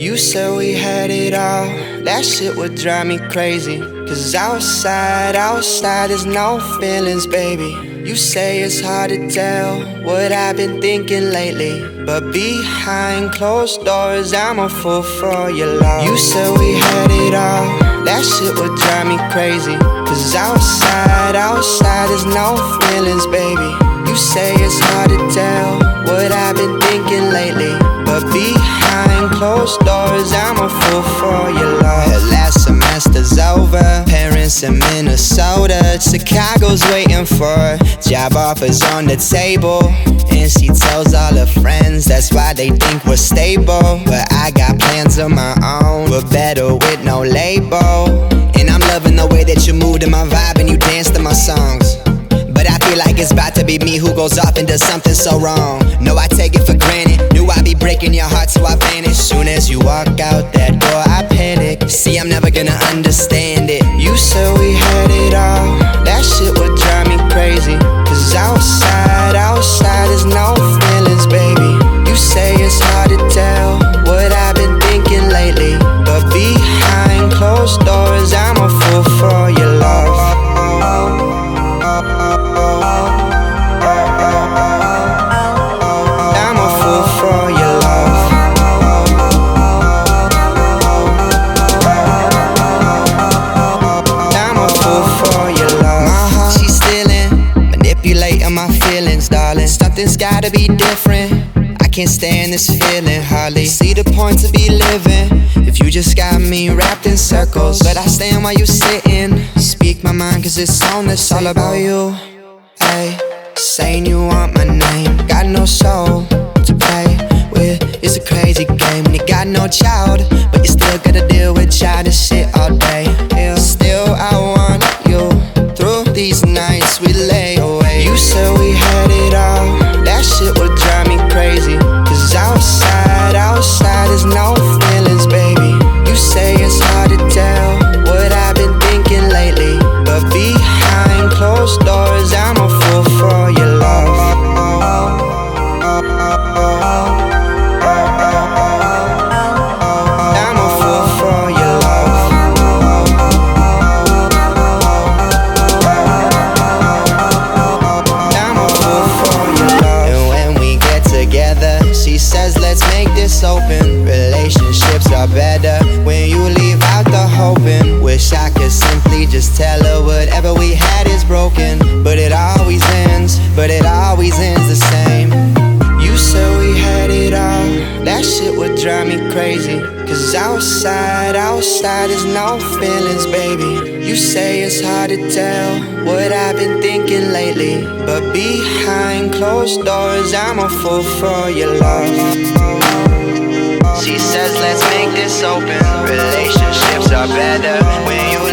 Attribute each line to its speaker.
Speaker 1: You said we had it all, that shit would drive me crazy. Cause outside there's no feelings, baby. You say it's hard to tell what I've been thinking lately, but behind closed doors I'm a fool for your love. You said we had it all, that shit would drive me crazy. Cause outside there's no feelings, baby. You say it's hard to tell what I've been thinking lately, but behind closed doors I'm a fool for your love. Her last semester's over, parents in Minnesota, Chicago's waiting for her, job offers on the table, and she tells all her friends that's why they think we're stable. But I got plans of my own, but better with no label. And I'm loving the way that you move to my vibe and you dance to my songs, but I feel like it's about to be me who goes off and does something so wrong. No, I take it for granted, knew I'd be breaking your heart so I vanish. Soon as you walk out that door I panic, see I'm never gonna understand it. You said we had it all, that shit would drive me crazy. Cause outside there's no feelings, baby. You say it's hard to tell what I've been thinking lately, but behind closed doors I'm a fool for your love. I'm a fool for your love. I'm a fool for your love. My heart, she's stealing, manipulating my feelings, darling. Something's gotta be different, I can't stand this feeling hardly. See the point to be living if you just got me wrapped in circles, but I stand while you sitting. Speak my mind cause it's on, it's all about you. Ay, saying you want my name, got no soul to play with. It's a crazy game when you got no child, but you still gotta deal with childish shit all day. Yeah. Still I want you through these nights we lay away. You said we had it all, that shit would drive me crazy. Cause outside there's no feelings, baby. You say it's hard to tell what I've been thinking lately, but behind closed doors I'm a fool for your love. I'm a fool for your love. I'm a fool for your love. And when we get together, she says let's make this open. Relationships are better when you leave out the hoping. Wish I could simply just tell her whatever we had is broken, but it always ends the same. You said we had it all, that shit would drive me crazy. Cause outside there's no feelings, baby. You say it's hard to tell what I've been thinking lately, but behind closed doors I'm a fool for your love. She says let's make this open. Relationships are better when you